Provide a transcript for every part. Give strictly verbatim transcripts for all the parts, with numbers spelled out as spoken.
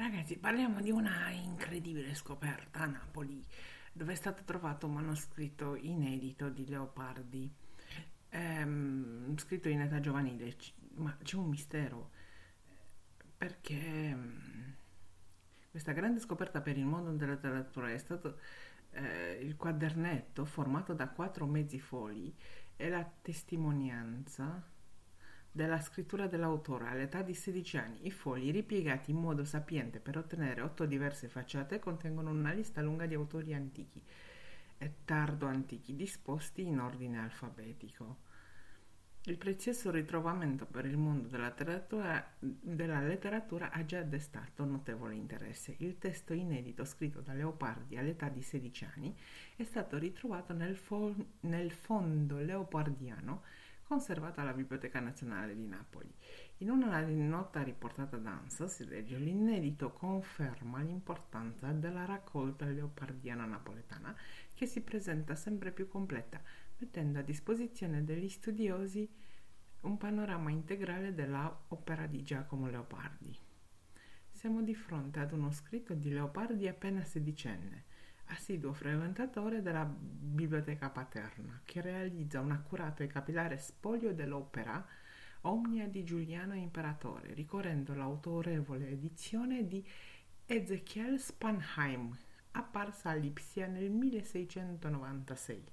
Ragazzi, parliamo di una incredibile scoperta a Napoli, dove è stato trovato un manoscritto inedito di Leopardi, ehm, scritto in età giovanile. C- ma c'è un mistero, perché ehm, questa grande scoperta per il mondo della letteratura è stato eh, il quadernetto formato da quattro mezzi fogli e la testimonianza della scrittura dell'autore all'età di sedici anni. I fogli, ripiegati in modo sapiente per ottenere otto diverse facciate, contengono una lista lunga di autori antichi e tardo-antichi disposti in ordine alfabetico. Il prezioso ritrovamento per il mondo della letteratura, della letteratura ha già destato notevole interesse. Il testo inedito scritto da Leopardi all'età di sedici anni è stato ritrovato nel, fo- nel fondo leopardiano conservato alla Biblioteca Nazionale di Napoli. In una nota riportata da ANSA si legge: l'inedito conferma l'importanza della raccolta leopardiana napoletana, che si presenta sempre più completa, mettendo a disposizione degli studiosi un panorama integrale dell'opera di Giacomo Leopardi. Siamo di fronte ad uno scritto di Leopardi appena sedicenne, assiduo frequentatore della biblioteca paterna, che realizza un accurato e capillare spoglio dell'opera Omnia di Giuliano Imperatore, ricorrendo l'autorevole edizione di Ezechiel Spanheim, apparsa a Lipsia nel milleseicentonovantasei.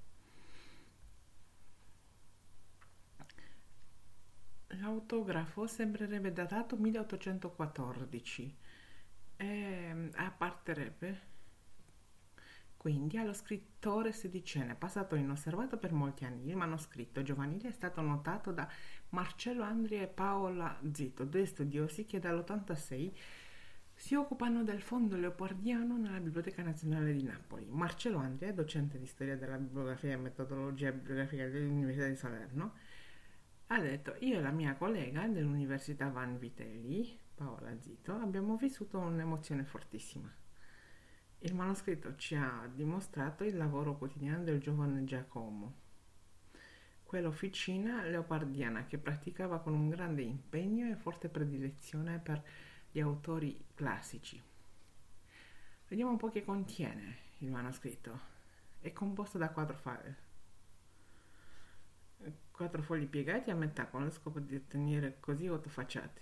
L'autografo sembrerebbe datato milleottocentoquattordici e apparterebbe quindi allo scrittore sedicenne, passato inosservato per molti anni. Il manoscritto giovanile è stato notato da Marcello Andria e Paola Zito, due studiosi che dall'ottantasei si occupano del fondo leopardiano nella Biblioteca Nazionale di Napoli. Marcello Andria, docente di storia della bibliografia e metodologia bibliografica dell'Università di Salerno, ha detto: io e la mia collega dell'Università Vanvitelli, Paola Zito, abbiamo vissuto un'emozione fortissima. Il manoscritto ci ha dimostrato il lavoro quotidiano del giovane Giacomo, quell'officina leopardiana che praticava con un grande impegno e forte predilezione per gli autori classici. Vediamo un po' che contiene il manoscritto. È composto da quattro fogli, quattro fogli piegati a metà con lo scopo di ottenere così otto facciate.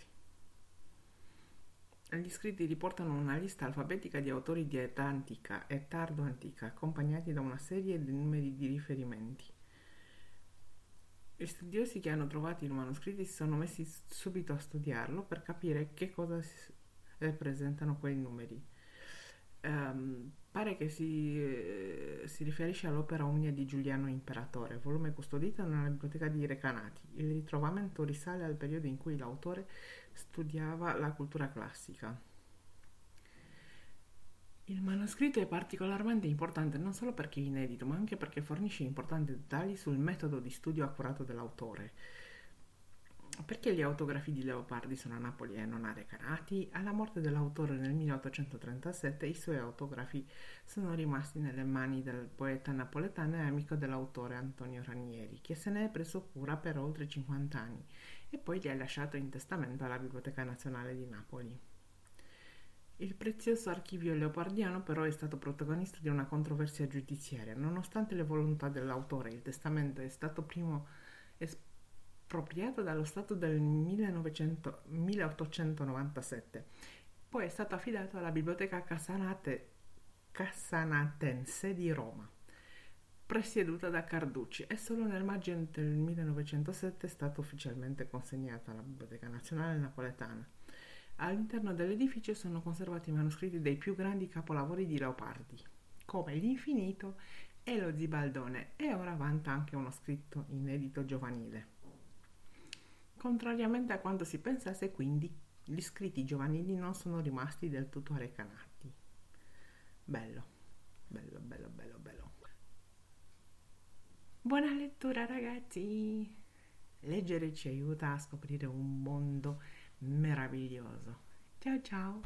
Gli scritti riportano una lista alfabetica di autori di età antica e tardo antica, accompagnati da una serie di numeri di riferimenti. Gli studiosi che hanno trovato il manoscritto si sono messi subito a studiarlo per capire che cosa rappresentano quei numeri. Um, pare che si, eh, si riferisce all'opera Omnia di Giuliano Imperatore, volume custodito nella biblioteca di Recanati. Il ritrovamento risale al periodo in cui l'autore studiava la cultura classica. Il manoscritto è particolarmente importante non solo perché è inedito, ma anche perché fornisce importanti dettagli sul metodo di studio accurato dell'autore. Perché gli autografi di Leopardi sono a Napoli e non a Recanati? Alla morte dell'autore nel milleottocentotrentasette i suoi autografi sono rimasti nelle mani del poeta napoletano e amico dell'autore Antonio Ranieri, che se ne è preso cura per oltre cinquanta anni e poi li ha lasciato in testamento alla Biblioteca Nazionale di Napoli. Il prezioso archivio leopardiano però è stato protagonista di una controversia giudiziaria. Nonostante le volontà dell'autore, il testamento è stato primo espropriato dallo Stato del millenovecento, milleottocentonovantasette, poi è stato affidato alla Biblioteca Casanate, Casanatense di Roma, presieduta da Carducci, e solo nel maggio del millenovecentosette è stato ufficialmente consegnato alla Biblioteca Nazionale Napoletana. All'interno dell'edificio sono conservati i manoscritti dei più grandi capolavori di Leopardi, come l'Infinito e lo Zibaldone, e ora vanta anche uno scritto inedito giovanile. Contrariamente a quanto si pensasse, quindi, gli scritti giovanili non sono rimasti del tutto recanati. Bello, bello, bello, bello, bello. Buona lettura, ragazzi! Leggere ci aiuta a scoprire un mondo meraviglioso. Ciao ciao!